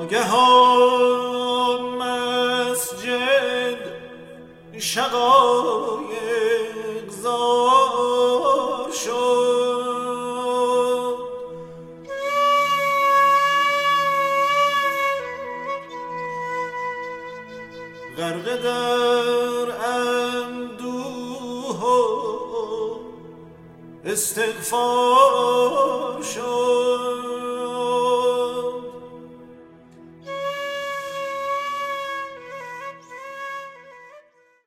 ناگهان مسجد شقایق زار شد. غرقه در اندوه و استغفار شد.